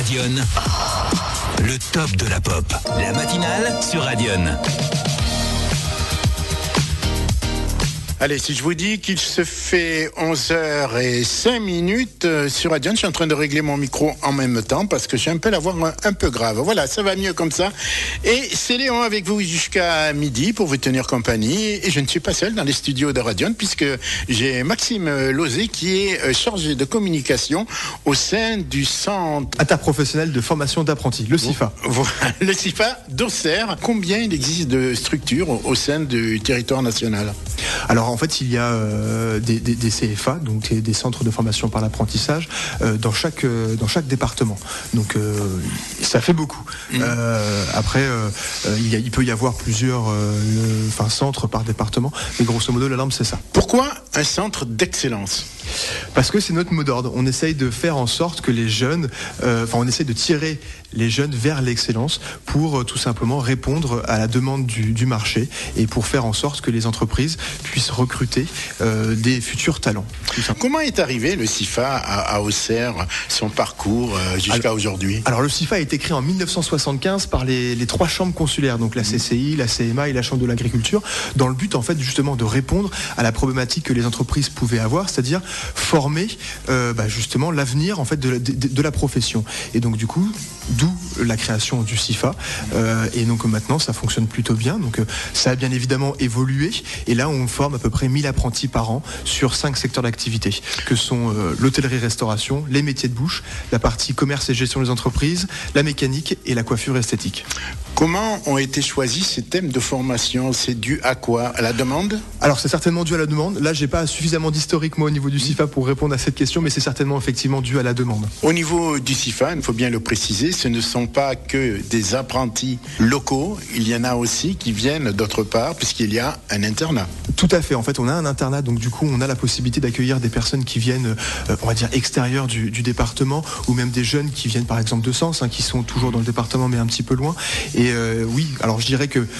Radion, le top de la pop. La matinale sur Radion. Allez, si je vous dis qu'il se fait 11h05 sur Radion, je suis en train de régler mon micro en même temps parce que j'ai un peu la voix un peu grave. Voilà, ça va mieux comme ça. Et c'est Léon avec vous jusqu'à midi pour vous tenir compagnie. Et je ne suis pas seul dans les studios de Radion puisque j'ai Maxime Lozé qui est chargé de communication au sein du centre interprofessionnel de formation d'apprentis, le CIFA. Le CIFA d'Auxerre. Combien il existe de structures au sein du territoire national ? Alors en fait, il y a des CFA, donc des centres de formation par l'apprentissage, dans chaque département. Donc ça fait beaucoup. Après, il peut y avoir plusieurs centres par département, mais grosso modo, la norme, c'est ça. Pourquoi un centre d'excellence ? Parce que c'est notre mot d'ordre. On essaye de faire en sorte que les jeunes, on essaye de tirer les jeunes vers l'excellence pour tout simplement répondre à la demande du marché et pour faire en sorte que les entreprises puissent recruter des futurs talents. Comment est arrivé le CIFA à Auxerre, son parcours jusqu'à aujourd'hui ? Alors le CIFA a été créé en 1975 par les trois chambres consulaires, donc la CCI, la CMA et la Chambre de l'agriculture, dans le but en fait justement de répondre à la problématique que les entreprises pouvaient avoir, c'est-à-dire former justement l'avenir en fait de la profession. Et donc du coup, d'où la création du CIFA. Et donc maintenant, ça fonctionne plutôt bien. Donc ça a bien évidemment évolué. Et là, on forme à peu près 1000 apprentis par an sur 5 secteurs d'activité, que sont l'hôtellerie-restauration, les métiers de bouche, la partie commerce et gestion des entreprises, la mécanique et la coiffure esthétique. Comment ont été choisis ces thèmes de formation ? C'est dû à quoi ? À la demande ? Alors c'est certainement dû à la demande. Là, j'ai pas suffisamment d'historique moi au niveau du CIFA pour répondre à cette question, mais c'est certainement effectivement dû à la demande. Au niveau du CIFA, il faut bien le préciser, ce ne sont pas que des apprentis locaux, il y en a aussi qui viennent d'autre part, puisqu'il y a un internat. Tout à fait, en fait on a un internat, donc du coup on a la possibilité d'accueillir des personnes qui viennent, on va dire, extérieures du département, ou même des jeunes qui viennent par exemple de Sens, qui sont toujours dans le département mais un petit peu loin. Et oui, alors je dirais que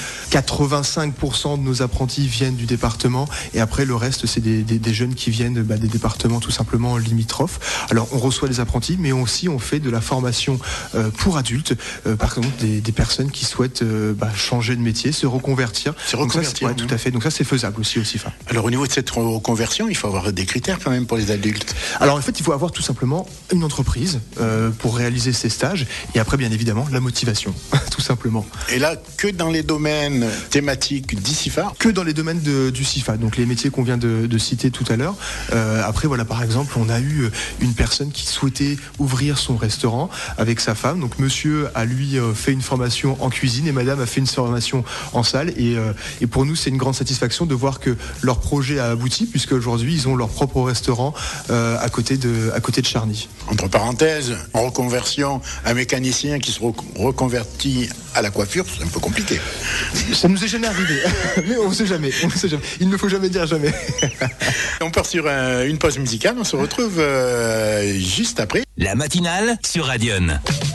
85% de nos apprentis viennent du département, et après le reste c'est des jeunes qui viennent des départements tout simplement limitrophes. Alors on reçoit des apprentis, mais aussi on fait de la formation pour adultes, par exemple des personnes qui souhaitent changer de métier, se reconvertir. Donc ça, ouais, tout à fait. Donc ça c'est faisable aussi au CIFA. Alors au niveau de cette reconversion, il faut avoir des critères quand même pour les adultes. Alors en fait il faut avoir tout simplement une entreprise pour réaliser ces stages, et après bien évidemment la motivation, tout simplement. Et là, que dans les domaines thématiques du CIFA ? Que dans les domaines du CIFA, donc les métiers qu'on vient de citer tout à l'heure. Après voilà, par exemple on a eu une personne qui souhaitait ouvrir son restaurant avec sa femme. Donc monsieur a lui fait une formation en cuisine et madame a fait une formation en salle, et pour nous c'est une grande satisfaction de voir que leur projet a abouti, puisque aujourd'hui ils ont leur propre restaurant à côté de Charny. Entre parenthèses, en reconversion, un mécanicien qui se reconvertit à la coiffure, c'est un peu compliqué. Ça nous est jamais arrivé, mais on sait jamais. Il ne faut jamais dire jamais. On part sur une pause musicale, on se retrouve juste après. La matinale sur Radion.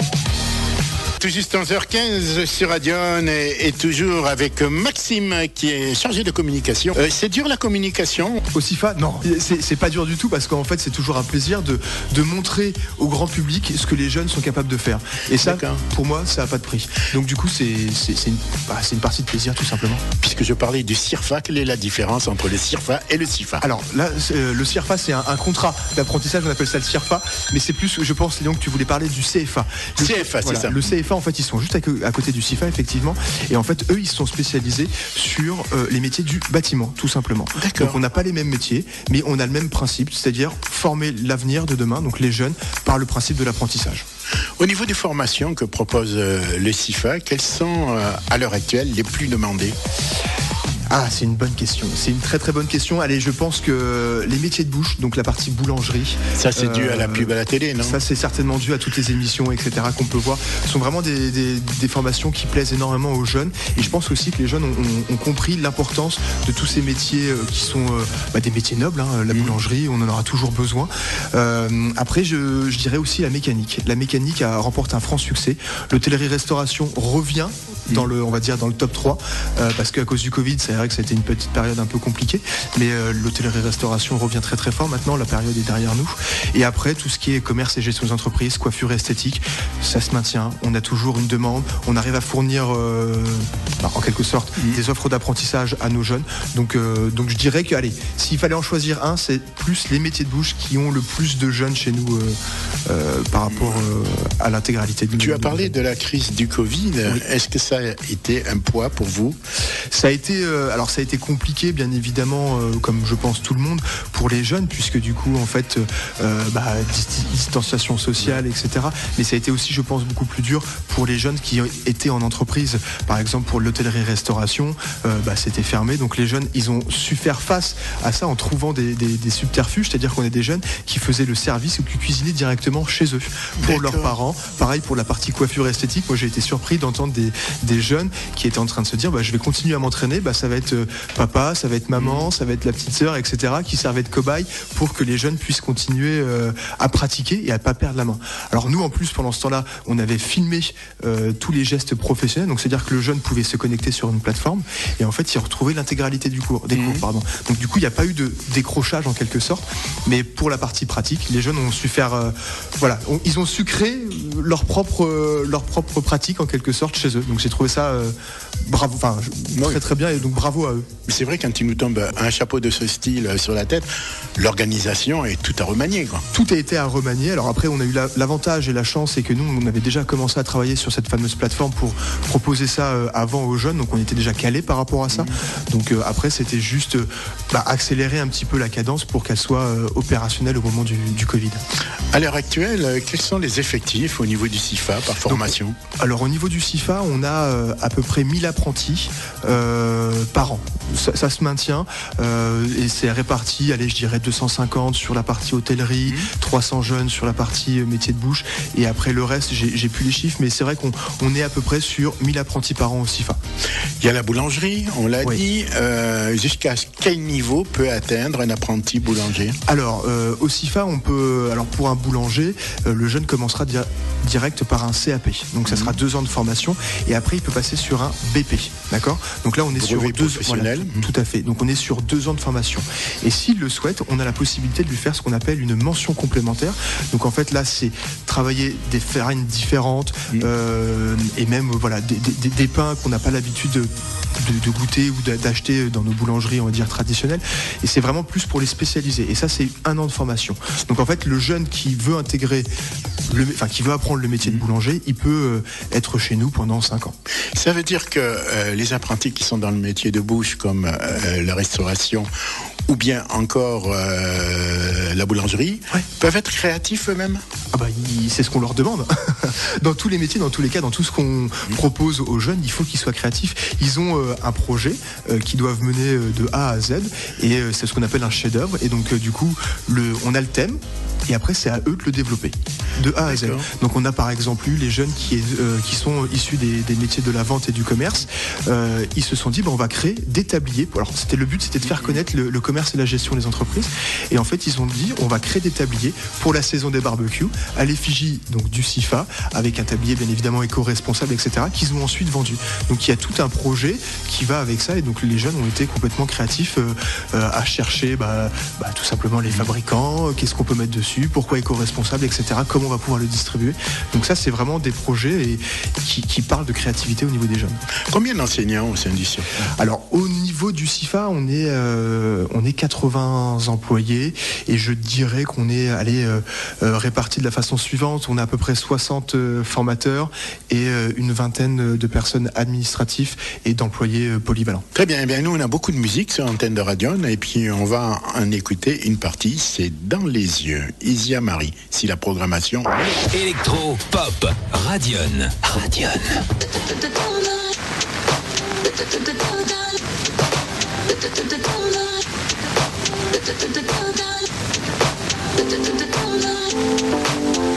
Tout juste 11h15 sur Radion et toujours avec Maxime qui est chargé de communication. C'est dur la communication ? Au CIFA, non, c'est pas dur du tout, parce qu'en fait c'est toujours un plaisir de montrer au grand public ce que les jeunes sont capables de faire. Et ça, pour moi, ça n'a pas de prix. Donc du coup c'est une partie de plaisir tout simplement. Puisque je parlais du CIRFA, quelle est la différence entre le CIRFA et le CIFA ? Alors là, le CIRFA c'est un contrat d'apprentissage, on appelle ça le CIRFA, mais c'est plus, je pense Léon, que tu voulais parler du CFA. CFA, voilà, c'est ça. Le CFA en fait ils sont juste à côté du CIFA effectivement, et en fait eux ils sont spécialisés sur les métiers du bâtiment tout simplement. D'accord. Donc on n'a pas les mêmes métiers, mais on a le même principe, c'est-à-dire former l'avenir de demain, donc les jeunes, par le principe de l'apprentissage. Au niveau des formations que propose le CIFA, quelles sont à l'heure actuelle les plus demandées ? Ah, c'est une bonne question. C'est une très très bonne question. Allez, je pense que les métiers de bouche, donc la partie boulangerie. Ça, c'est dû à la pub à la télé, non ? Ça, c'est certainement dû à toutes les émissions, etc. qu'on peut voir. Ce sont vraiment des formations qui plaisent énormément aux jeunes. Et je pense aussi que les jeunes ont compris l'importance de tous ces métiers qui sont des métiers nobles. La boulangerie, on en aura toujours besoin. Après, je dirais aussi la mécanique. La mécanique remporte un franc succès. L'hôtellerie-restauration revient dans le, on va dire, dans le top 3, parce qu'à cause du Covid, c'est vrai que ça a été une petite période un peu compliquée, mais l'hôtellerie-restauration revient très très fort maintenant, la période est derrière nous. Et après, tout ce qui est commerce et gestion des entreprises, coiffure et esthétique, ça se maintient. On a toujours une demande, on arrive à fournir, en quelque sorte, des offres d'apprentissage à nos jeunes. Donc je dirais que, allez, s'il fallait en choisir un, c'est plus les métiers de bouche qui ont le plus de jeunes chez nous par rapport à l'intégralité du. Tu as parlé de la crise du Covid. Oui. Est-ce que ça a été un poids pour vous ? Ça a été, ça a été compliqué, bien évidemment, comme je pense tout le monde, pour les jeunes, puisque du coup, en fait, distanciation sociale, etc. Mais ça a été aussi, je pense, beaucoup plus dur pour les jeunes qui étaient en entreprise. Par exemple, pour l'hôtellerie-restauration, c'était fermé. Donc les jeunes, ils ont su faire face à ça en trouvant des subterfuges, c'est-à-dire qu'on est des jeunes qui faisaient le service ou qui cuisinaient directement chez eux pour leurs parents. Pareil pour la partie coiffure esthétique. Moi, j'ai été surpris d'entendre des jeunes qui étaient en train de se dire je vais continuer à m'entraîner. Ça va être papa, ça va être maman, ça va être la petite sœur, etc. qui servaient de cobaye pour que les jeunes puissent continuer à pratiquer et à pas perdre la main. Alors nous, en plus, pendant ce temps-là, on avait filmé tous les gestes professionnels. Donc c'est-à-dire que le jeune pouvait se connecter sur une plateforme et en fait, il retrouvait l'intégralité des cours. Donc du coup, il n'y a pas eu de décrochage en quelque sorte. Mais pour la partie pratique, les jeunes ont su faire, ils ont su créer leur propre pratique en quelque sorte chez eux. Donc j'ai trouvé ça bravo, très très bien et donc bravo à eux. Mais c'est vrai, quand il nous tombe un chapeau de ce style sur la tête, l'organisation est tout à remanier, quoi. Tout a été à remanier. Alors après, on a eu l'avantage et la chance, c'est que nous, on avait déjà commencé à travailler sur cette fameuse plateforme pour proposer ça avant aux jeunes, donc on était déjà calés par rapport à ça. Donc après, c'était juste accélérer un petit peu la cadence pour qu'elle soit opérationnelle au moment du Covid. À l'heure actuelle, quels sont les effectifs au niveau du CIFA par formation ? Alors au niveau du CIFA, on a à peu près 1000 apprentis par an. Ça se maintient et c'est réparti, je dirais 250 sur la partie hôtellerie, 300 jeunes sur la partie métier de bouche et après le reste, j'ai plus les chiffres, mais c'est vrai qu'on est à peu près sur 1000 apprentis par an au CIFA. Il y a la boulangerie, on l'a dit. Jusqu'à quel niveau peut atteindre un apprenti boulanger ? Alors au CIFA, on peut, pour un boulanger, le jeune commencera direct par un CAP. Donc ça sera 2 ans de formation et après il peut passer sur un BP. D'accord ? Donc là on est sur 2 professionnels. Tout à fait. Donc on est sur 2 ans de formation. Et s'il le souhaite, on a la possibilité de lui faire ce qu'on appelle une mention complémentaire. Donc en fait là c'est travailler des farines différentes et même des pains qu'on n'a pas l'habitude de goûter ou d'acheter dans nos boulangeries, on va dire traditionnelles. Et c'est vraiment plus pour les spécialiser. Et ça c'est 1 an de formation. Donc en fait le jeune qui veut intégrer qui veut apprendre le métier de boulanger, il peut être chez nous pendant 5 ans. Ça veut dire que les apprentis qui sont dans le métier de bouche, comme la restauration ou bien encore la boulangerie, peuvent être créatifs eux-mêmes ? C'est ce qu'on leur demande. Dans tous les métiers, dans tous les cas, dans tout ce qu'on propose aux jeunes, il faut qu'ils soient créatifs. Ils ont un projet qu'ils doivent mener de A à Z et c'est ce qu'on appelle un chef-d'œuvre. Et donc du coup, on a le thème. Et après, c'est à eux de le développer, de A à Z. Donc on a par exemple eu les jeunes qui sont issus des métiers de la vente et du commerce. Ils se sont dit, on va créer des tabliers. Alors le but, c'était de faire connaître le commerce et la gestion des entreprises. Et en fait, ils ont dit, on va créer des tabliers pour la saison des barbecues, à l'effigie donc du CIFA, avec un tablier bien évidemment éco-responsable, etc., qu'ils ont ensuite vendu. Donc il y a tout un projet qui va avec ça. Et donc les jeunes ont été complètement créatifs à chercher tout simplement les fabricants, qu'est-ce qu'on peut mettre dessus, pourquoi éco-responsable, etc., comment on va pouvoir le distribuer. Donc ça, c'est vraiment des projets qui parlent de créativité au niveau des jeunes. Combien d'enseignants au sein du CIFA ? Alors, au niveau du CIFA, on est 80 employés et je dirais qu'on est répartis de la façon suivante. On a à peu près 60 formateurs et une vingtaine de personnes administratives et d'employés polyvalents. Très bien. Nous, on a beaucoup de musique sur l'antenne de Radion et puis on va en écouter une partie. C'est Dans les yeux. Isia Marie, si la programmation... Électro, pop, Radion.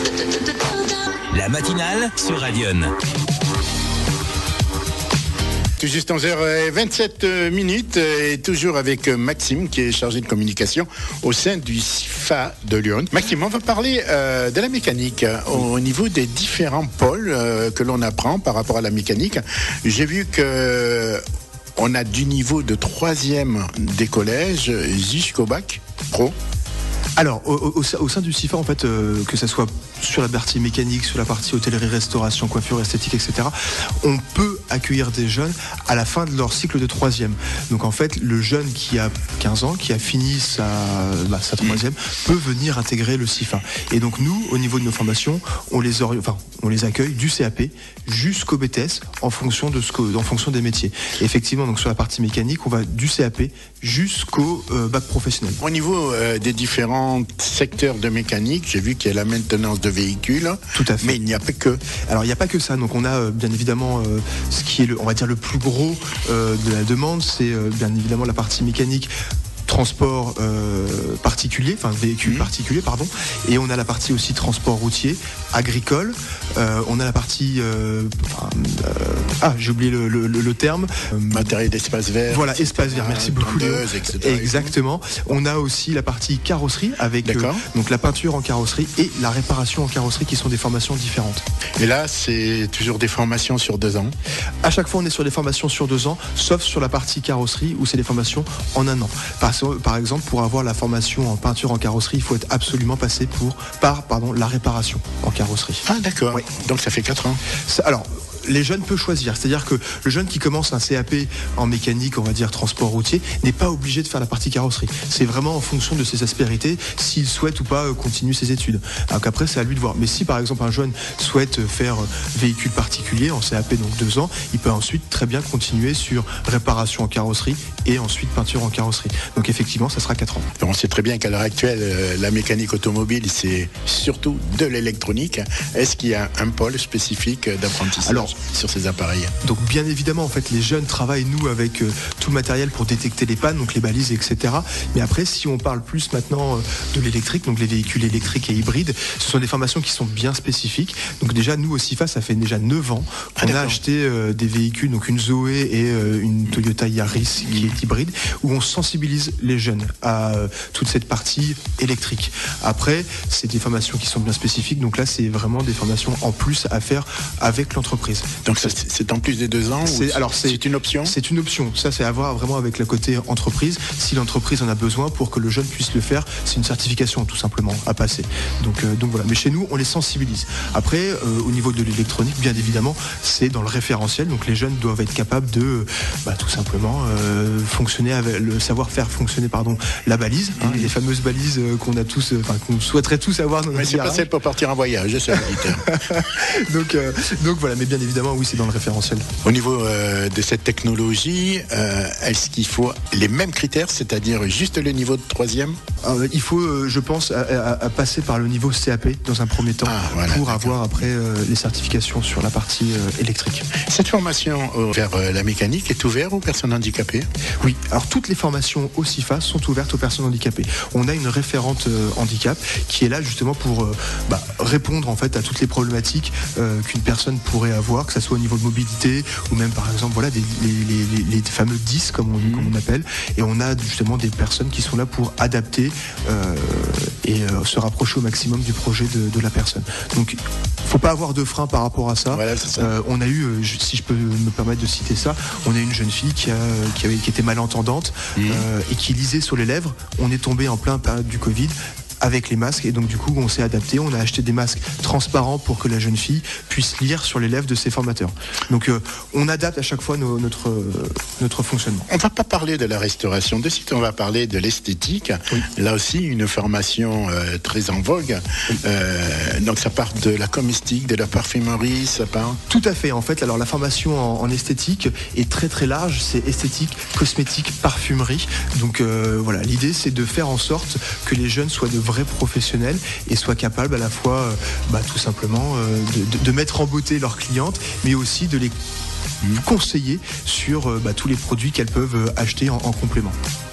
La matinale sur Radion. Tout juste 11h27 et toujours avec Maxime qui est chargé de communication au sein du CIFA de Lyon. Maxime, on va parler de la mécanique au niveau des différents pôles que l'on apprend par rapport à la mécanique. J'ai vu que on a du niveau de 3e des collèges jusqu'au bac pro. Alors, au sein du CIFA, en fait, que ça soit sur la partie mécanique, sur la partie hôtellerie, restauration, coiffure, esthétique, etc., on peut accueillir des jeunes à la fin de leur cycle de 3e. Donc, en fait, le jeune qui a 15 ans, qui a fini sa 3e, peut venir intégrer le CIFA. Et donc, nous, au niveau de nos formations, on les accueille du CAP jusqu'au BTS en fonction des métiers. Et effectivement, donc, sur la partie mécanique, on va du CAP jusqu'au bac professionnel. Au niveau des différents secteurs de mécanique, j'ai vu qu'il y a la maintenance de véhicules. Tout à fait. Mais il n'y a pas que. Alors il n'y a pas que ça. Donc on a bien évidemment ce qui est on va dire le plus gros de la demande, c'est bien évidemment la partie mécanique. Transport particulier, enfin véhicule particulier, pardon. Et on a la partie aussi transport routier, agricole. On a la partie, j'ai oublié le terme. Matériel d'espace vert. Voilà, espace vert. Merci beaucoup. Etc. Exactement. On a aussi la partie carrosserie avec donc la peinture en carrosserie et la réparation en carrosserie qui sont des formations différentes. Et là, c'est toujours des formations sur 2 ans. À chaque fois, on est sur des formations sur 2 ans, sauf sur la partie carrosserie où c'est des formations en 1 an. Par exemple, pour avoir la formation en peinture en carrosserie, il faut être absolument passé par la réparation en carrosserie. Ah d'accord, oui. Donc ça fait 4 ans. Alors, les jeunes peuvent choisir, c'est-à-dire que le jeune qui commence un CAP en mécanique, on va dire transport routier, n'est pas obligé de faire la partie carrosserie. C'est vraiment en fonction de ses aspérités, s'il souhaite ou pas continuer ses études. Alors qu'après, c'est à lui de voir. Mais si par exemple un jeune souhaite faire véhicule particulier en CAP, donc 2 ans, il peut ensuite très bien continuer sur réparation en carrosserie et ensuite peinture en carrosserie. Donc effectivement, ça sera 4 ans. On sait très bien qu'à l'heure actuelle, la mécanique automobile, c'est surtout de l'électronique. Est-ce qu'il y a un pôle spécifique d'apprentissage sur ces appareils? Donc bien évidemment, en fait, les jeunes travaillent, nous, avec tout le matériel pour détecter les pannes, donc les balises, etc. Mais après, si on parle plus maintenant de l'électrique, donc les véhicules électriques et hybrides, ce sont des formations qui sont bien spécifiques. Donc déjà, nous, au CIFA, ça fait déjà 9 ans qu'on a acheté des véhicules, donc une Zoé et une Toyota Yaris qui est hybride, où on sensibilise les jeunes à toute cette partie électrique. Après, c'est des formations qui sont bien spécifiques, donc là, c'est vraiment des formations en plus à faire avec l'entreprise. Donc c'est en plus des 2 ans c'est une option? C'est une option. Ça, c'est à voir vraiment avec le côté entreprise. Si l'entreprise en a besoin pour que le jeune puisse le faire, c'est une certification tout simplement à passer. Donc voilà. Mais chez nous, on les sensibilise. Après, au niveau de l'électronique, bien évidemment, c'est dans le référentiel. Donc les jeunes doivent être capables de tout simplement savoir faire fonctionner la balise, les fameuses balises qu'on souhaiterait tous avoir dans notre garage. Mais c'est pas celle pour partir en voyage, c'est donc voilà. Mais bien évidemment, oui, c'est dans le référentiel. Au niveau de cette technologie, est-ce qu'il faut les mêmes critères, c'est-à-dire juste le niveau de 3e? Il faut, je pense, à passer par le niveau CAP dans un premier temps pour avoir après les certifications sur la partie électrique. Cette formation vers la mécanique est ouverte aux personnes handicapées? Oui, alors toutes les formations au CIFA sont ouvertes aux personnes handicapées. On a une référente handicap qui est là justement pour répondre en fait à toutes les problématiques qu'une personne pourrait avoir, que ce soit au niveau de mobilité ou même par exemple les fameux 10 comme on appelle, et on a justement des personnes qui sont là pour adapter et se rapprocher au maximum du projet de la personne. Donc faut pas avoir de frein par rapport à ça. Voilà, c'est ça. On a eu, si je peux me permettre de citer ça, on a une jeune fille qui était malentendante et qui lisait sur les lèvres. On est tombé en plein période du Covid avec les masques, et donc du coup on s'est adapté, on a acheté des masques transparents pour que la jeune fille puisse lire sur les lèvres de ses formateurs. Donc on adapte à chaque fois notre fonctionnement. On va pas parler de la restauration de site, on va parler de l'esthétique. Oui. Là aussi une formation très en vogue. Donc ça part de la cosmétique, de la parfumerie, ça part. Tout à fait. En fait, alors la formation en esthétique est très très large. C'est esthétique, cosmétique, parfumerie. Donc voilà, l'idée c'est de faire en sorte que les jeunes soient de vrais professionnels et soient capables à la fois tout simplement de mettre en beauté leurs clientes, mais aussi de les conseiller sur tous les produits qu'elles peuvent acheter en complément.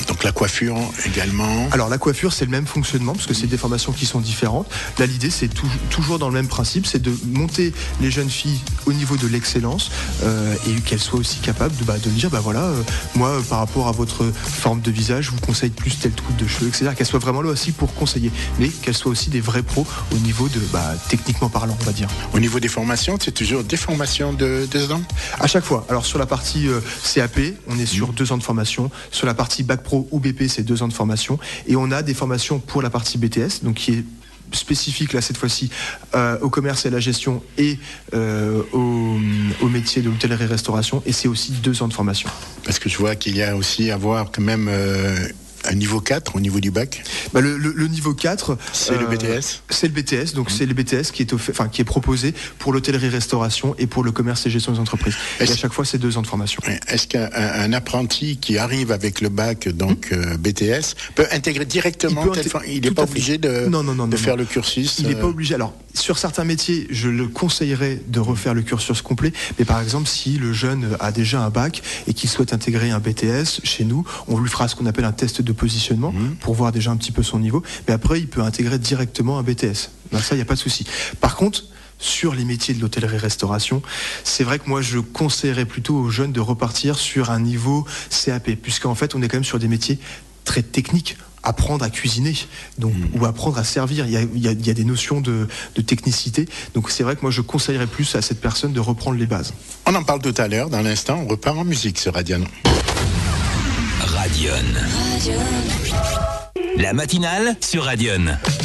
Donc la coiffure également. Alors la coiffure, c'est le même fonctionnement parce que c'est des formations qui sont différentes. Là, l'idée, c'est toujours dans le même principe, c'est de monter les jeunes filles au niveau de l'excellence et qu'elles soient aussi capables de dire, moi, par rapport à votre forme de visage, je vous conseille plus tel coupe de cheveux, etc. Qu'elles soient vraiment là aussi pour conseiller, mais qu'elles soient aussi des vrais pros au niveau de, techniquement parlant, on va dire. Au niveau des formations, c'est toujours des formations de 2 ans ? À chaque fois. Alors sur la partie CAP, on est sur 2 ans de formation. Sur la partie Bac Pro ou BP, c'est 2 ans de formation. Et on a des formations pour la partie BTS, donc qui est spécifique là cette fois-ci au commerce et à la gestion et au métier de l'hôtellerie-restauration, et c'est aussi 2 ans de formation. Parce que je vois qu'il y a aussi à avoir quand même un niveau 4 au niveau du bac. Le niveau 4, c'est le BTS. C'est le BTS, donc c'est le BTS qui est proposé pour l'hôtellerie-restauration et pour le commerce et gestion des entreprises. Et à chaque fois, c'est 2 ans de formation. Est-ce qu'un apprenti qui arrive avec le bac, donc BTS, peut intégrer directement il n'est pas obligé de faire le cursus? Il n'est pas obligé. Alors, sur certains métiers, je le conseillerais de refaire le cursus complet. Mais par exemple, si le jeune a déjà un bac et qu'il souhaite intégrer un BTS chez nous, on lui fera ce qu'on appelle un test de positionnement pour voir déjà un petit peu son niveau. Mais après, il peut intégrer directement un BTS. Ben, ça, il n'y a pas de souci. Par contre, sur les métiers de l'hôtellerie-restauration, c'est vrai que moi, je conseillerais plutôt aux jeunes de repartir sur un niveau CAP, puisqu'en fait, on est quand même sur des métiers très techniques. Apprendre à cuisiner, donc, ou apprendre à servir. Il y a des notions de technicité. Donc c'est vrai que moi je conseillerais plus à cette personne de reprendre les bases. On en parle tout à l'heure. Dans l'instant, on repart en musique sur Radion. Radion. La matinale sur Radion.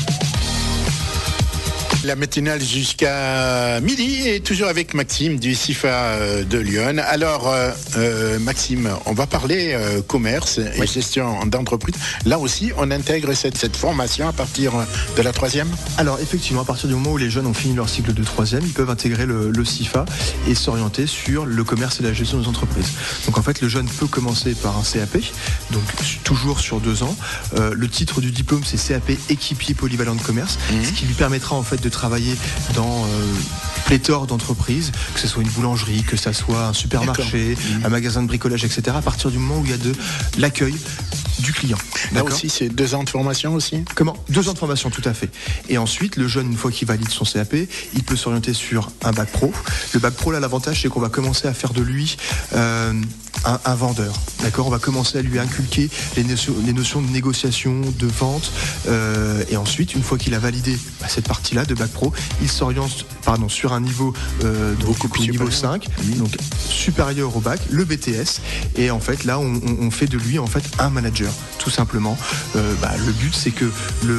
La matinale jusqu'à midi et toujours avec Maxime du CIFA de Lyon. Alors, Maxime, on va parler commerce et gestion d'entreprise. Là aussi, on intègre cette formation à partir de la 3e ? Alors, effectivement, à partir du moment où les jeunes ont fini leur cycle de 3e, ils peuvent intégrer le CIFA et s'orienter sur le commerce et la gestion des entreprises. Donc, en fait, le jeune peut commencer par un CAP, donc toujours sur 2 ans. Le titre du diplôme, c'est CAP équipier polyvalent de commerce, ce qui lui permettra en fait de travailler dans pléthore d'entreprises, que ce soit une boulangerie, que ce soit un supermarché, un magasin de bricolage, etc. À partir du moment où il y a de l'accueil du client. Là aussi, c'est 2 ans de formation aussi ? Comment ? 2 ans de formation, tout à fait. Et ensuite, le jeune, une fois qu'il valide son CAP, il peut s'orienter sur un bac pro. Le bac pro, là, l'avantage, c'est qu'on va commencer à faire de lui un vendeur. D'accord ? On va commencer à lui inculquer les notions de négociation, de vente. Et ensuite, une fois qu'il a validé cette partie-là de bac pro, il s'oriente sur un niveau beaucoup plus niveau supérieur. 5, donc supérieur au bac, le BTS. Et en fait, là, on fait de lui en fait un manager, tout simplement. Le but, c'est que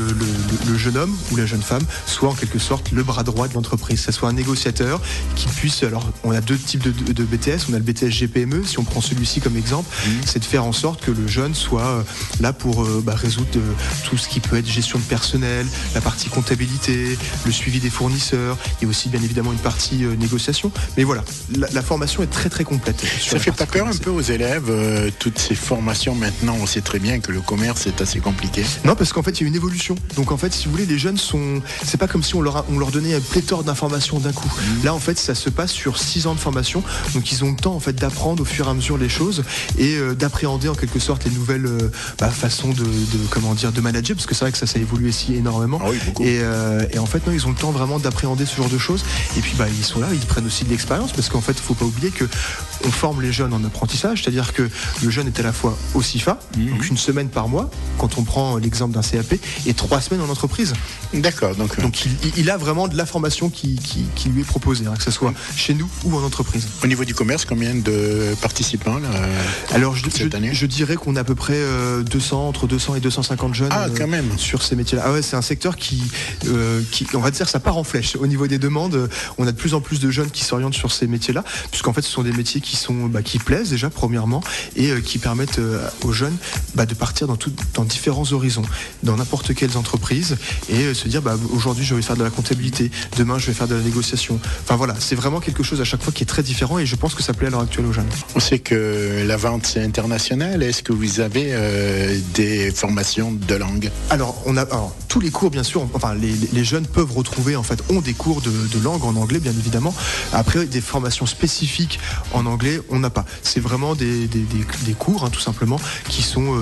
le jeune homme ou la jeune femme soit en quelque sorte le bras droit de l'entreprise. Ça soit un négociateur qui puisse. Alors, on a 2 types de BTS. On a le BTS GPME. Si on prend celui-ci comme exemple, c'est de faire en sorte que le jeune soit là pour résoudre tout ce qui peut être gestion de personnel, la partie comptabilité, le suivi des fournisseurs, et aussi bien évidemment une partie négociation. Mais voilà, la formation est très très complète. Ça fait pas peur un peu aux élèves, toutes ces formations maintenant? On sait très bien que le commerce est assez compliqué. Non, parce qu'en fait, il y a une évolution. Donc en fait, si vous voulez, les jeunes c'est pas comme si on leur donnait un pléthore d'informations d'un coup. Là, en fait, ça se passe sur 6 ans de formation. Donc ils ont le temps en fait d'apprendre au fur et à mesure les choses et d'appréhender en quelque sorte les nouvelles façons de manager, parce que c'est vrai que ça évolue ici énormément. Ah oui, beaucoup. Et en fait, non, ils ont le temps vraiment d'appréhender ce genre de choses. Et puis ils sont là, ils prennent aussi de l'expérience, parce qu'en fait, il faut pas oublier que on forme les jeunes en apprentissage, c'est-à-dire que le jeune est à la fois au CIFA, donc 1 semaine par mois, quand on prend l'exemple d'un CAP, et 3 semaines en entreprise. D'accord. Donc il a vraiment de la formation qui lui est proposée, que ce soit chez nous ou en entreprise. Au niveau du commerce, combien de participants là, alors cette année? Je dirais qu'on a à peu près entre 200 et 250 jeunes quand même. sur ces métiers-là. Ah ouais, c'est un secteur qui on va dire, ça part en flèche. Au niveau des demandes, on a de plus en plus de jeunes qui s'orientent sur ces métiers-là, puisqu'en fait ce sont des métiers qui plaisent déjà premièrement, et qui permettent aux jeunes de partir dans différents horizons, dans n'importe quelles entreprises, et se dire aujourd'hui je vais faire de la comptabilité, demain je vais faire de la négociation. Enfin voilà, c'est vraiment quelque chose à chaque fois qui est très différent, et je pense que ça plaît à l'heure actuelle aux jeunes. On sait que la vente c'est international. Est-ce que vous avez des formations de langue? Alors tous les cours, bien sûr, les jeunes peuvent retrouver, ont des cours de langue en anglais, bien évidemment. Après, des formations spécifiques en anglais, on n'a pas. C'est vraiment des cours, tout simplement, qui sont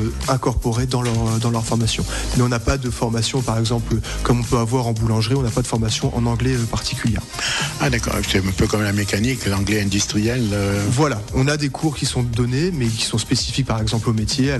incorporés dans leur formation. Mais on n'a pas de formation, par exemple, comme on peut avoir en boulangerie, on n'a pas de formation en anglais particulière. Ah d'accord, c'est un peu comme la mécanique, l'anglais industriel. Voilà, on a des cours qui sont donnés, mais qui sont spécifiques, par exemple, au métier, à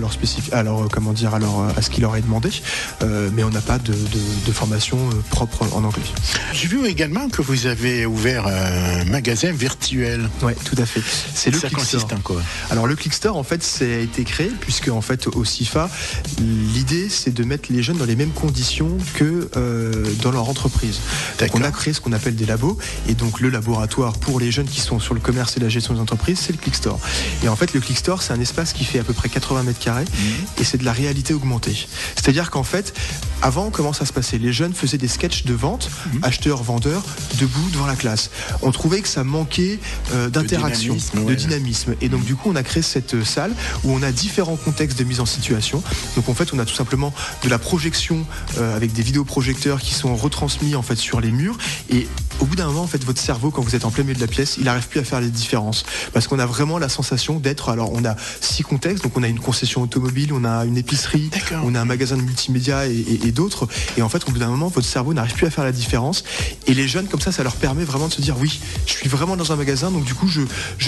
ce qui leur est demandé. Mais on n'a pas de formation propre en anglais. J'ai vu également que vous avez ouvert un magasin virtuel. Oui, tout à fait. C'est le Ça Clickstore. consiste en quoi? Alors le Clickstore, en fait, ça a été créé puisque en fait au CIFA, l'idée c'est de mettre les jeunes dans les mêmes conditions que dans leur entreprise. Donc, on a créé ce qu'on appelle des labos, et donc le laboratoire pour les jeunes qui sont sur le commerce et la gestion des entreprises, c'est le Clickstore. Et en fait, le Clickstore, c'est un espace qui fait à peu près 80 mètres carrés, et c'est de la réalité augmentée. C'est-à-dire qu'en fait, avant, comment ça se passait? Les jeunes faisaient des sketchs de vente, acheteurs, vendeurs, debout devant la classe. On trouvait que ça manquait d'interaction, de dynamisme. Et donc du coup, on a créé cette salle où on a différents contextes de mise en situation. Donc en fait, on a tout simplement de la projection avec des vidéoprojecteurs qui sont retransmis en fait sur les murs. Et au bout d'un moment, en fait, votre cerveau, quand vous êtes en plein milieu de la pièce, il n'arrive plus à faire les différences. Parce qu'on a vraiment la sensation d'être... Alors, on a 6 contextes. Donc, on a une concession automobile, on a une épicerie, on a un magasin de multimédia et d'autres. Et en fait, au bout d'un moment, votre cerveau n'arrive plus à faire la différence. Et les jeunes, comme ça leur permet vraiment de se dire, oui, je suis vraiment dans un magasin. Donc, du coup, je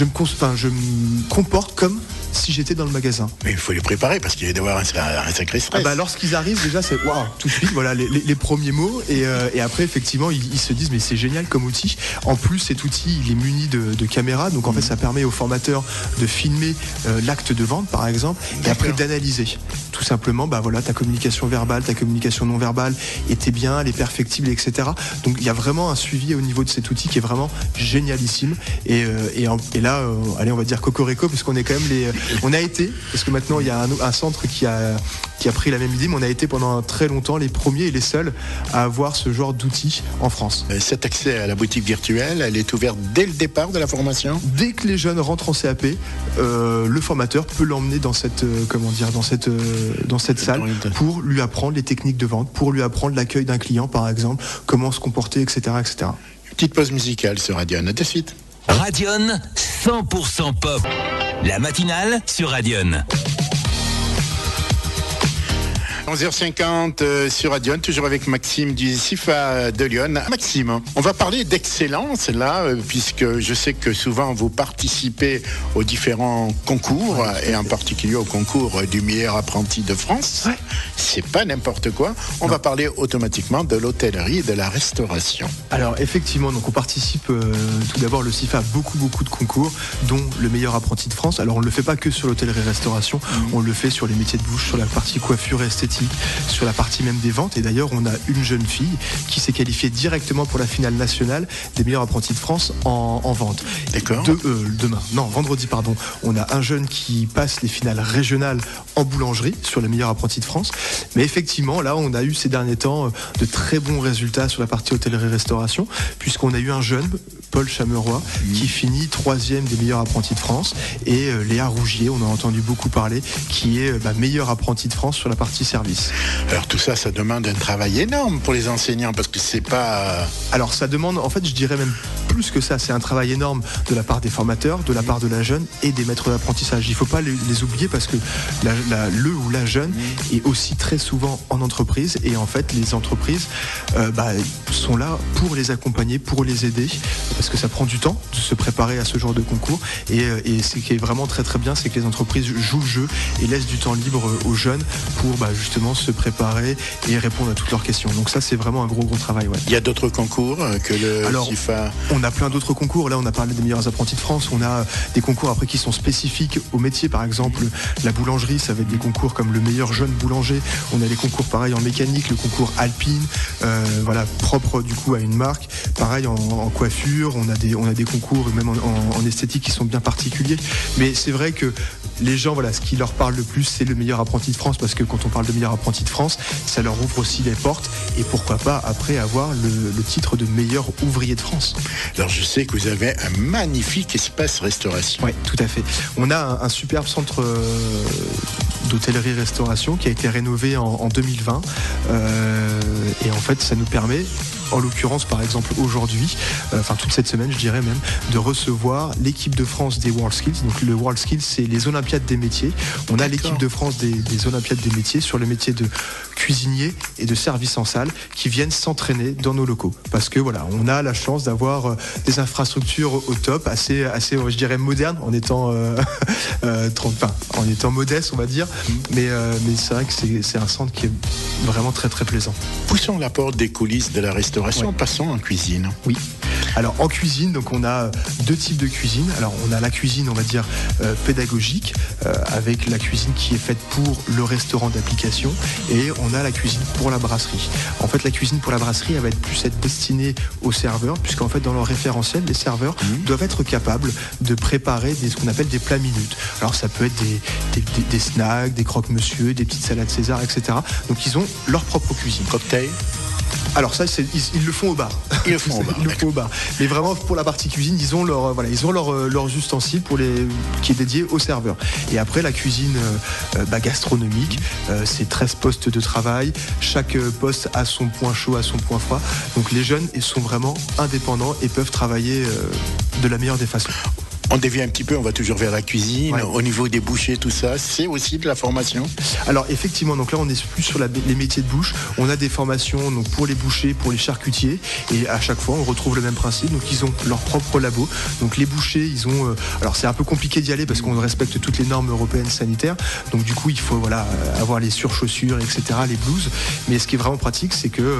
me comporte comme si j'étais dans le magasin. Mais il faut les préparer parce qu'il va y avoir un sacré stress. Lorsqu'ils arrivent, déjà, c'est waouh, tout de suite, voilà les premiers mots. Et après, effectivement, ils se disent, mais c'est génial comme outil. En plus, cet outil, il est muni de caméras. Donc, en fait, ça permet aux formateurs de filmer l'acte de vente, par exemple, et après d'analyser. Tout simplement, ta communication verbale, ta communication non verbale était bien, elle est perfectible, etc. Donc, il y a vraiment un suivi au niveau de cet outil qui est vraiment génialissime. Et là, allez, on va dire cocorico, parce qu'on est quand même on a été, parce que maintenant il y a un centre qui a pris la même idée, mais on a été pendant très longtemps les premiers et les seuls à avoir ce genre d'outils en France. Cet accès à la boutique virtuelle, elle est ouverte dès le départ de la formation? Dès que les jeunes rentrent en CAP, le formateur peut l'emmener dans cette salle pour lui apprendre les techniques de vente, pour lui apprendre l'accueil d'un client par exemple, comment se comporter, etc. etc. Une petite pause musicale sur Radion, à de suite. Radion 100% pop. La matinale sur Radion. 11h50 sur Radion, toujours avec Maxime du CIFA de Lyon. Maxime, on va parler d'excellence là, puisque je sais que souvent vous participez aux différents concours, et en particulier au concours du meilleur apprenti de France. Ouais. C'est pas n'importe quoi. On va parler automatiquement de l'hôtellerie et de la restauration. Alors effectivement, donc on participe tout d'abord, le CIFA a beaucoup de concours, dont le meilleur apprenti de France. Alors on ne le fait pas que sur l'hôtellerie-restauration, on le fait sur les métiers de bouche, sur la partie coiffure et esthétique, sur la partie même des ventes. Et d'ailleurs, on a une jeune fille qui s'est qualifiée directement pour la finale nationale des meilleurs apprentis de France en vente. D'accord. Vendredi, pardon. On a un jeune qui passe les finales régionales en boulangerie sur les meilleurs apprentis de France. Mais effectivement, là, on a eu ces derniers temps de très bons résultats sur la partie hôtellerie-restauration, puisqu'on a eu un jeune, Paul Chameroy, qui finit 3e des meilleurs apprentis de France, et Léa Rougier, on en a entendu beaucoup parler, qui est meilleur apprenti de France sur la partie service. Alors tout ça, ça demande un travail énorme pour les enseignants, parce que c'est pas... Alors ça demande, en fait, je dirais même plus que ça, c'est un travail énorme de la part des formateurs, de la part de la jeune et des maîtres d'apprentissage. Il ne faut pas les oublier, parce que le ou la jeune est aussi très souvent en entreprise, et en fait les entreprises sont là pour les accompagner, pour les aider, parce que ça prend du temps de se préparer à ce genre de concours, et ce qui est vraiment très très bien, c'est que les entreprises jouent le jeu et laissent du temps libre aux jeunes pour justement se préparer et répondre à toutes leurs questions. Donc ça, c'est vraiment un gros travail. Ouais. Il y a d'autres concours que le CIFA? On a plein d'autres concours. Là, on a parlé des meilleurs apprentis de France. On a des concours après qui sont spécifiques au métier. Par exemple, la boulangerie, ça va être des concours comme le meilleur jeune boulanger. On a des concours pareil en mécanique, le concours Alpine, propre du coup à une marque. Pareil en coiffure, on a des concours même en esthétique qui sont bien particuliers. Mais c'est vrai que les gens, ce qui leur parle le plus, c'est le meilleur apprenti de France, parce que quand on parle de meilleur apprenti de France, ça leur ouvre aussi les portes, et pourquoi pas après avoir le titre de meilleur ouvrier de France. Alors je sais que vous avez un magnifique espace restauration. Oui, tout à fait. On a un superbe centre d'hôtellerie-restauration qui a été rénové en 2020. Et en fait, ça nous permet, en l'occurrence par exemple aujourd'hui, toute cette semaine je dirais même, de recevoir l'équipe de France des WorldSkills. Donc le WorldSkills, c'est les Olympiades des métiers. On a l'équipe de France des Olympiades des métiers sur le métier de cuisinier et de service en salle qui viennent s'entraîner dans nos locaux. Parce que voilà, on a la chance d'avoir des infrastructures au top, assez je dirais modernes, en étant en étant modeste on va dire. Mais c'est vrai que c'est un centre qui est vraiment très très plaisant. Poussons la porte des coulisses de la restauration, passons en cuisine. Oui. Alors en cuisine, donc on a deux types de cuisine. Alors on a la cuisine, on va dire pédagogique, avec la cuisine qui est faite pour le restaurant d'application, et on a la cuisine pour la brasserie. En fait, la cuisine pour la brasserie, elle va être destinée aux serveurs, puisqu'en fait dans leur référentiel, les serveurs doivent être capables de préparer ce qu'on appelle des plats minutes. Alors ça peut être des snacks, des croque-monsieur, des petites salades César, etc. Donc ils ont leur propre cuisine. Cocktail. Alors ça, ils le font au bar. Ils le font au bar. Mais vraiment pour la partie cuisine, ils ont leurs ustensiles qui est dédié aux serveurs. Et après la cuisine gastronomique, c'est 13 postes de travail. Chaque poste a son point chaud, a son point froid. Donc les jeunes, ils sont vraiment indépendants et peuvent travailler de la meilleure des façons. On dévie un petit peu, on va toujours vers la cuisine. Ouais. Au niveau des bouchers, tout ça, c'est aussi de la formation. Alors effectivement, donc là on est plus sur les métiers de bouche. On a des formations donc pour les bouchers, pour les charcutiers, et à chaque fois on retrouve le même principe. Donc ils ont leur propre labo. Donc les bouchers, ils ont. Alors c'est un peu compliqué d'y aller parce qu'on respecte toutes les normes européennes sanitaires. Donc du coup il faut avoir les surchaussures, etc., les blouses. Mais ce qui est vraiment pratique, c'est que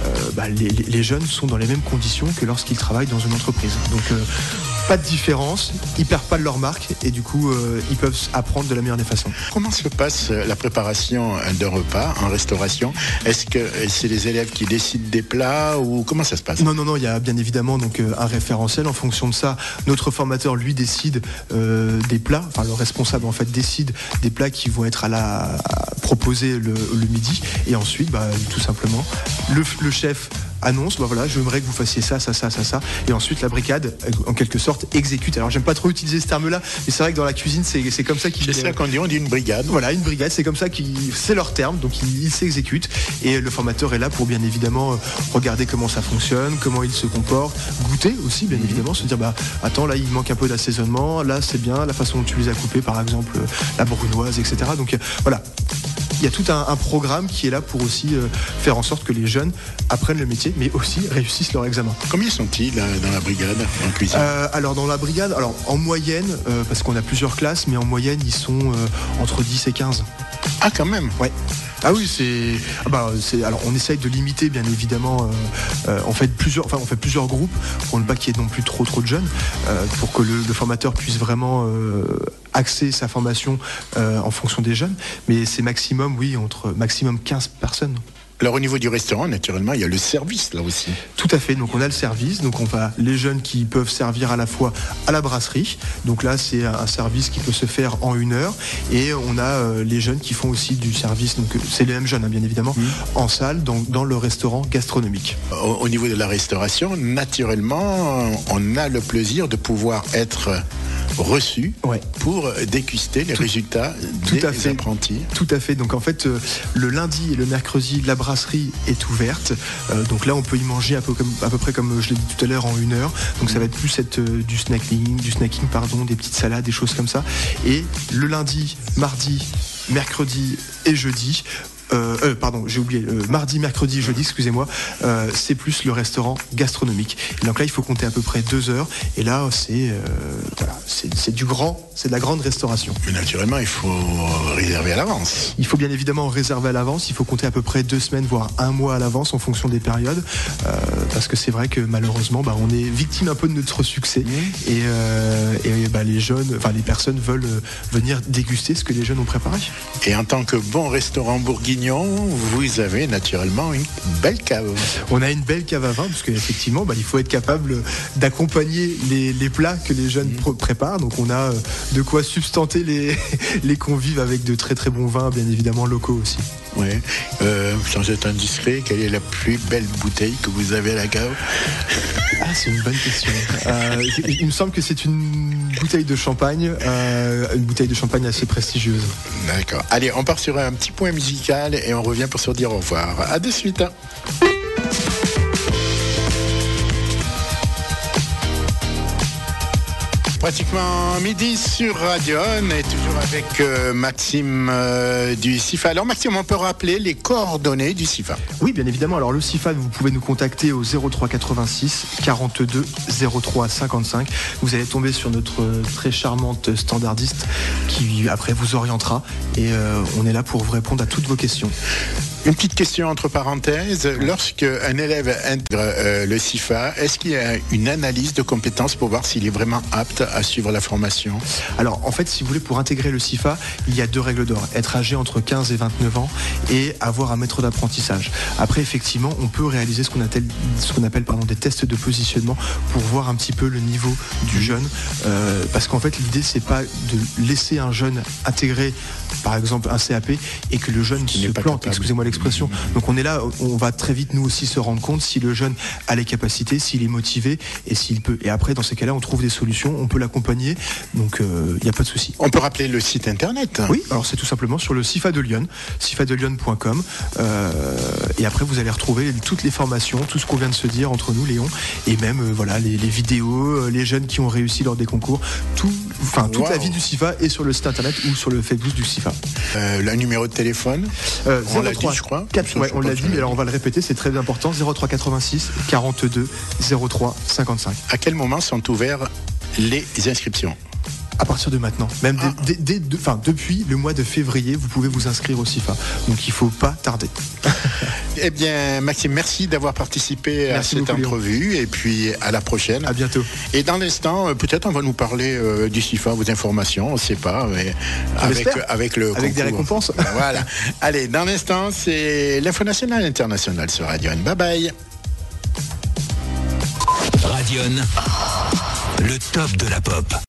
les jeunes sont dans les mêmes conditions que lorsqu'ils travaillent dans une entreprise. Donc pas de différence, ils perdent pas de leur marque et du coup ils peuvent apprendre de la meilleure des façons. Comment se passe la préparation d'un repas en restauration? Est-ce que c'est les élèves qui décident des plats ou comment ça se passe? Non, il y a bien évidemment donc un référentiel. En fonction de ça, notre formateur lui décide des plats, enfin le responsable en fait décide des plats qui vont être proposés le midi, et ensuite tout simplement le chef annonce, j'aimerais que vous fassiez ça, et ensuite la brigade, en quelque sorte, exécute. Alors j'aime pas trop utiliser ce terme-là, mais c'est vrai que dans la cuisine, c'est comme ça qu'ils... C'est ça qu'on dit, on dit une brigade. Voilà, une brigade, c'est comme ça c'est leur terme, donc ils s'exécutent, et le formateur est là pour bien évidemment regarder comment ça fonctionne, comment il se comporte, goûter aussi, bien évidemment, se dire, attends, là il manque un peu d'assaisonnement, là c'est bien, la façon dont tu les as coupés, par exemple, la brunoise, etc. Donc voilà. Il y a tout un programme qui est là pour aussi faire en sorte que les jeunes apprennent le métier, mais aussi réussissent leur examen. Combien sont-ils dans la brigade en cuisine? Alors dans la brigade, en moyenne, parce qu'on a plusieurs classes, mais en moyenne ils sont entre 10 et 15. Ah quand même. Ouais. Ah oui, alors on essaye de limiter bien évidemment. On fait plusieurs groupes pour ne pas qu'il y ait non plus trop de jeunes, pour que le formateur puisse vraiment axer sa formation en fonction des jeunes. Mais c'est maximum 15 personnes. Alors au niveau du restaurant, naturellement, il y a le service là aussi. Tout à fait, donc on a le service, donc on va les jeunes qui peuvent servir à la fois à la brasserie, donc là c'est un service qui peut se faire en 1 heure, et on a les jeunes qui font aussi du service, donc c'est les mêmes jeunes bien évidemment, en salle, dans le restaurant gastronomique. Au niveau de la restauration, naturellement, on a le plaisir de pouvoir être reçu pour déguster les résultats des apprentis. Tout à fait. Donc en fait, le lundi et le mercredi, la brasserie est ouverte. Donc là, on peut y manger à peu près comme je l'ai dit tout à l'heure en 1 heure. Donc ça va être plus du snacking, des petites salades, des choses comme ça. Et le lundi, mardi, mercredi et jeudi. J'ai oublié, mardi, mercredi, jeudi, excusez-moi, c'est plus le restaurant gastronomique. Et donc là, il faut compter à peu près 2 heures, et là, c'est de la grande restauration. Mais naturellement, il faut réserver à l'avance. Il faut bien évidemment réserver à l'avance, il faut compter à peu près 2 semaines, voire 1 mois à l'avance en fonction des périodes, parce que c'est vrai que malheureusement, on est victime un peu de notre succès, et les jeunes, les personnes veulent venir déguster ce que les jeunes ont préparé. Et en tant que bon restaurant bourguignon, vous avez naturellement une belle cave. On a une belle cave à vin, parce qu'effectivement, il faut être capable d'accompagner les plats que les jeunes préparent. Donc on a de quoi substanter les convives avec de très très bons vins, bien évidemment locaux aussi. Oui. Sans être indiscret, quelle est la plus belle bouteille que vous avez à la cave? c'est une bonne question. Il me semble que c'est une bouteille de champagne assez prestigieuse. D'accord. Allez, on part sur un petit point musical et on revient pour se dire au revoir. À de suite. Pratiquement midi sur Radion et toujours avec Maxime du CIFA. Alors Maxime, on peut rappeler les coordonnées du CIFA? Oui, bien évidemment. Alors le CIFA, vous pouvez nous contacter au 03 86 42 03 55. Vous allez tomber sur notre très charmante standardiste qui après vous orientera et on est là pour vous répondre à toutes vos questions. Une petite question entre parenthèses. Lorsque un élève intègre le CIFA, est-ce qu'il y a une analyse de compétences pour voir s'il est vraiment apte à suivre la formation? Alors, en fait, si vous voulez, pour intégrer le CIFA, il y a 2 règles d'or. Être âgé entre 15 et 29 ans et avoir un maître d'apprentissage. Après, effectivement, on peut réaliser ce qu'on appelle des tests de positionnement pour voir un petit peu le niveau du jeune. Parce qu'en fait, l'idée, c'est pas de laisser un jeune intégrer, par exemple, un CAP et que le jeune se plante, excusez-moi l'expression. Donc on est là, on va très vite nous aussi se rendre compte si le jeune a les capacités, s'il est motivé et s'il peut. Et après, dans ces cas-là, on trouve des solutions, on peut l'accompagner, donc il n'y a pas de souci. On peut rappeler le site internet? Oui, alors c'est tout simplement sur le CIFA de Lyon, cifadelion.com, et après vous allez retrouver toutes les formations, tout ce qu'on vient de se dire entre nous, Léon, et même voilà les vidéos, les jeunes qui ont réussi lors des concours, toute la vie du CIFA est sur le site internet ou sur le Facebook du CIFA. Le numéro de téléphone, on l'a dit, je crois. On l'a dit, mais alors on va le répéter, c'est très important, 03 86 42 03 55. À quel moment sont ouvertes les inscriptions? À partir de maintenant, même depuis le mois de février, vous pouvez vous inscrire au CIFA. Donc il ne faut pas tarder. Eh bien, Maxime, merci d'avoir participé à cette entrevue et puis à la prochaine. À bientôt. Et dans l'instant, peut-être on va nous parler du CIFA, vos informations, on ne sait pas, mais avec le concours. Avec des récompenses. Voilà. Allez, dans l'instant, c'est l'Info Nationale Internationale sur Radion. Bye bye. Radion, le top de la pop.